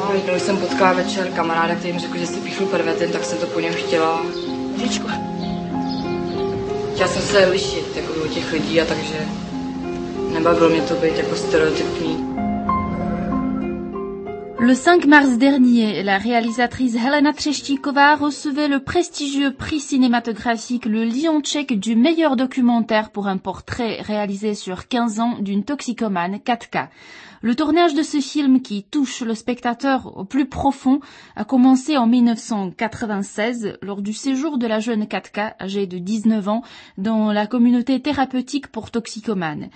No, jednou jsem potkala večer kamaráda, který mi řekl, že si píchnu pervetin, tak jsem to po něm chtěla. Říčko. Chtěla jsem se lišit jako od těch lidí a takže nebavilo mě to být jako stereotypní. Le 5 mars dernier, la réalisatrice Helena Třeštíková recevait le prestigieux prix cinématographique Le Lion tchèque du meilleur documentaire pour un portrait réalisé sur 15 ans d'une toxicomane, Katka. Le tournage de ce film qui touche le spectateur au plus profond a commencé en 1996 lors du séjour de la jeune Katka, âgée de 19 ans, dans la communauté thérapeutique pour toxicomanes.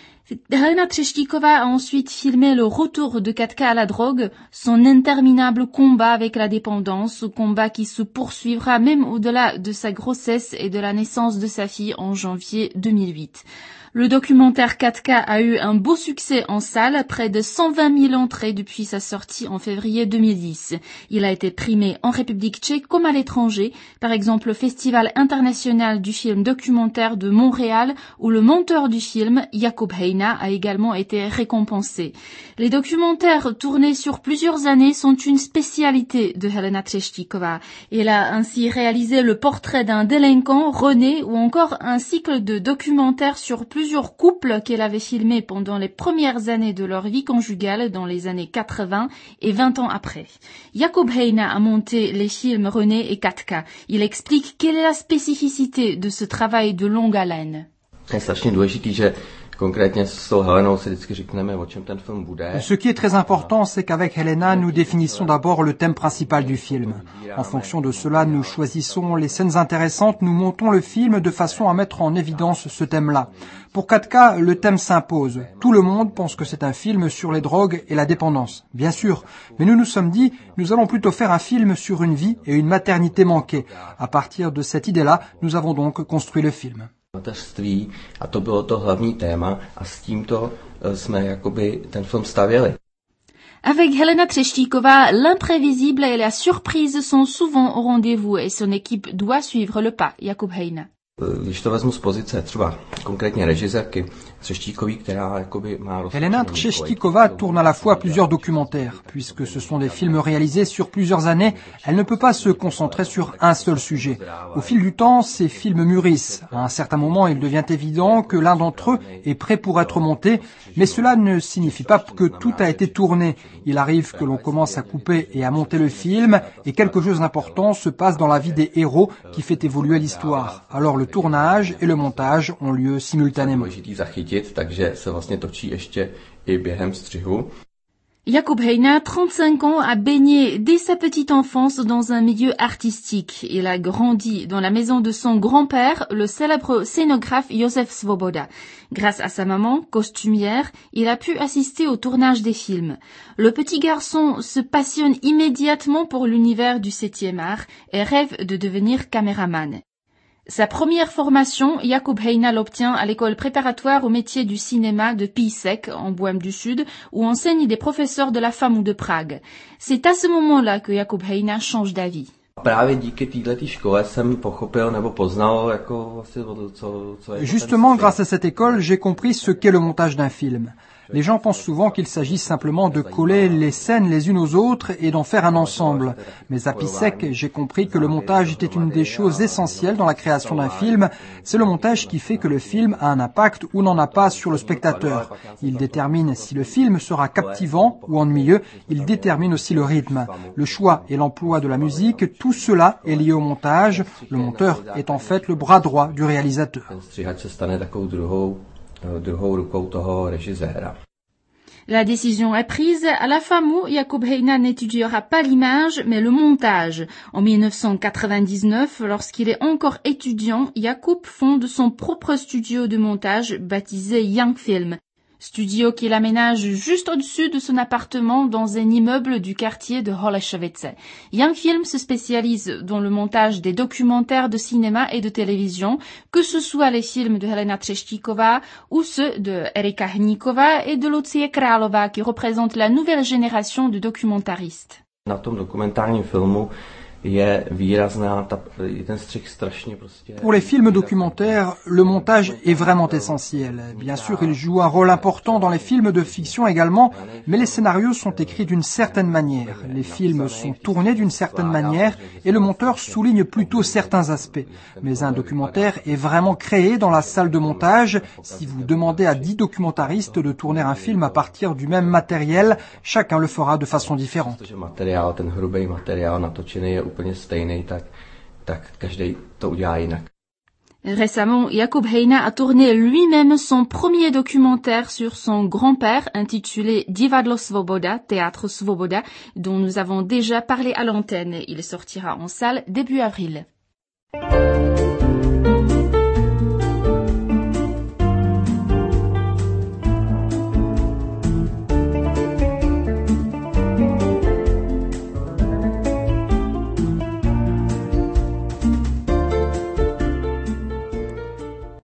Helena Třeštíková a ensuite filmé le retour de Katka à la drogue, son interminable combat avec la dépendance, combat qui se poursuivra même au-delà de sa grossesse et de la naissance de sa fille en janvier 2008. Le documentaire Katka a eu un beau succès en salle, près de 120 000 entrées depuis sa sortie en février 2010. Il a été primé en République tchèque comme à l'étranger, par exemple le Festival international du film documentaire de Montréal, où le monteur du film, Jakub Heina, a également été récompensé. Les documentaires tournés sur plusieurs années sont une spécialité de Helena Třeštíková. Elle a ainsi réalisé le portrait d'un délinquant, René, ou encore un cycle de documentaires sur plusieurs couples qu'elle avait filmés pendant les premières années de leur vie conjugale dans les années 80 et 20 ans après. Jakub Heina a monté les films René et Katka. Il explique quelle est la spécificité de ce travail de longue haleine. C'est strašně důležitý, že konkrétně s tou Helenou si vždycky řekneme, o čem ten film bude. Ce qui est très important, c'est qu'avec Helena, nous définissons d'abord le thème principal du film. En fonction de cela, nous choisissons les scènes intéressantes, nous montons le film de façon à mettre en évidence ce thème-là. Pour Katka, le thème s'impose. Tout le monde pense que c'est un film sur les drogues et la dépendance, bien sûr. Mais nous nous sommes dit, nous allons plutôt faire un film sur une vie et une maternité manquée. À partir de cette idée-là, nous avons donc construit le film. Mateřství, a to bylo to hlavní téma a s tímto jsme jakoby ten film stavěli. Avec Helena Třeštíková, l'imprévisible et la surprise sont souvent au rendez-vous et son équipe doit suivre le pas. Jakub Heina. Když to vezmu z pozice třeba konkrétně režisérky Třeštíkový, která jakoby má... Helena Třeštíková tourne à la fois plusieurs documentaires. Puisque ce sont des films réalisés sur plusieurs années, elle ne peut pas se concentrer sur un seul sujet. Au fil du temps, ces films mûrissent. À un certain moment, il devient évident que l'un d'entre eux est prêt pour être monté, mais cela ne signifie pas que tout a été tourné. Il arrive que l'on commence à couper et à monter le film, et quelque chose d'important se passe dans la vie des héros qui fait évoluer l'histoire. Alors le tournage et le montage ont lieu simultanément. Takže se vlastně točí ještě i během střihu. Jakub Heina, 35 ans, a baigné dès sa petite enfance dans un milieu artistique. Il a grandi dans la maison de son grand-père, le célèbre scénographe Josef Svoboda. Grâce à sa maman, costumière, il a pu assister au tournage des films. Le petit garçon se passionne immédiatement pour l'univers du 7e art et rêve de devenir caméraman. Sa première formation, Jakub Heina l'obtient à l'école préparatoire au métier du cinéma de Písek, en Bohême du Sud, où enseignent des professeurs de la FAMU de Prague. C'est à ce moment-là que Jakub Heina change d'avis. Justement, grâce à cette école, j'ai compris ce qu'est le montage d'un film. Les gens pensent souvent qu'il s'agit simplement de coller les scènes les unes aux autres et d'en faire un ensemble. Mais à Písek, j'ai compris que le montage était une des choses essentielles dans la création d'un film. C'est le montage qui fait que le film a un impact ou n'en a pas sur le spectateur. Il détermine si le film sera captivant ou ennuyeux. Il détermine aussi le rythme. Le choix et l'emploi de la musique, tout cela est lié au montage. Le monteur est en fait le bras droit du réalisateur. La décision est prise. À la FAMU, Jakub Heina n'étudiera pas l'image, mais le montage. En 1999, lorsqu'il est encore étudiant, Jakub fonde son propre studio de montage baptisé Young Film. Studio qu'il aménage juste au-dessus de son appartement dans un immeuble du quartier de Holešovice. Young Film se spécialise dans le montage des documentaires de cinéma et de télévision, que ce soit les films de Helena Třeštíková ou ceux de Erika Hníková et de Lucie Králová, qui représentent la nouvelle génération de documentaristes. Na tom dokumentárním filmu Pour les films documentaires, le montage est vraiment essentiel. Bien sûr, il joue un rôle important dans les films de fiction également, mais les scénarios sont écrits d'une certaine manière. Les films sont tournés d'une certaine manière et le monteur souligne plutôt certains aspects. Mais un documentaire est vraiment créé dans la salle de montage. Si vous demandez à 10 documentaristes de tourner un film à partir du même matériel, chacun le fera de façon différente. Récemment, Jakub Hejna a tourné lui-même son premier documentaire sur son grand-père intitulé Divadlo Svoboda, Théâtre Svoboda, dont nous avons déjà parlé à l'antenne. Il sortira en salle début avril.